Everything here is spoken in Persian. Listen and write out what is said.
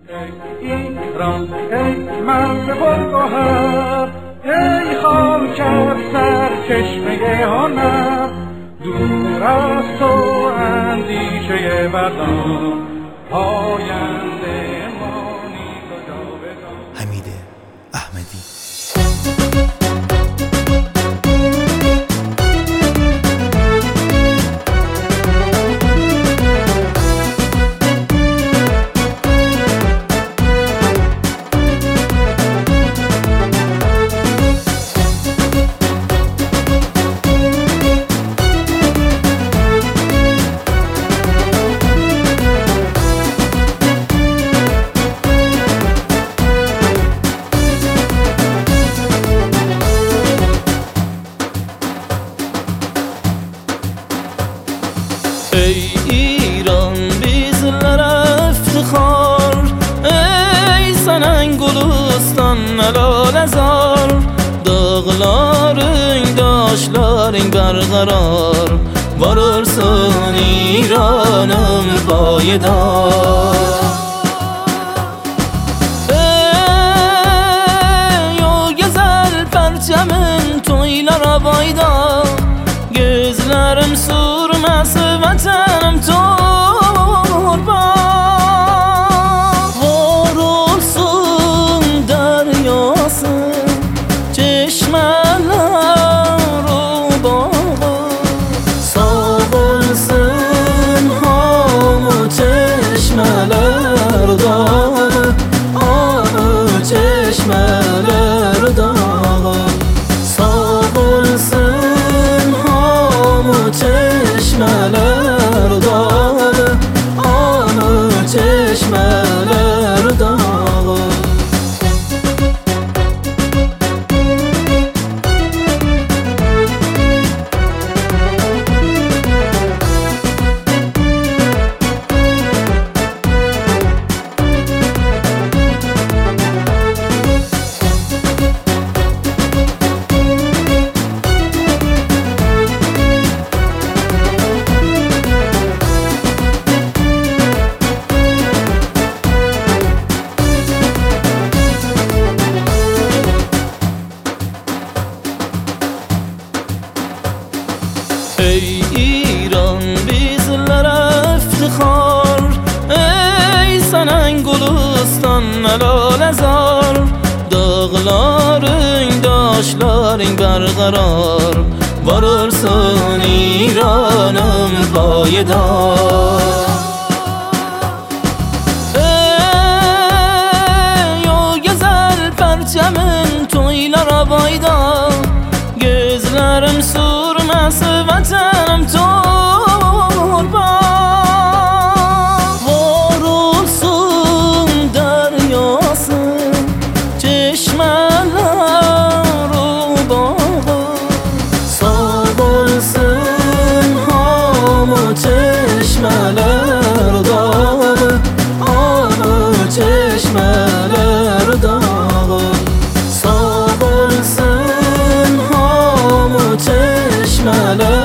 ایران ای مرد پرگوهر، ای خاک سرچشمه هنر، دور از تو اندیشه بدان، پاینده مانی تو جاودان. حمید احمدی. ای ایران bizler افتخار، ey senin Gülistan lalezar، dağların daşların berqarar، varırsın İran'ım payidar. Ey o güzel perçemin toylara bayda, gözlerim sürmesi vatanım torba. Var olsun deryası, çeşmeler o bağı, sağ olsun hamı çeşmeler dağı, hamı çeşmeler dağı. Sağ olsun hamı çeşmeler dağı, hamı çeşmeler dağı. Ey İran bizler eftihar, ey senin Gülistan lalezar، dağların daşların berqarar، varırsın İran'ım payidar. Ey o güzel perçemin toylara bayda, gözlerim sürmesi vatanım torba. Var olsun deryası, çeşmeler o bağı, sağ olsun hamı çeşmeler dağı, hamı çeşmeler dağı. Sağ olsun hamı çeşmeler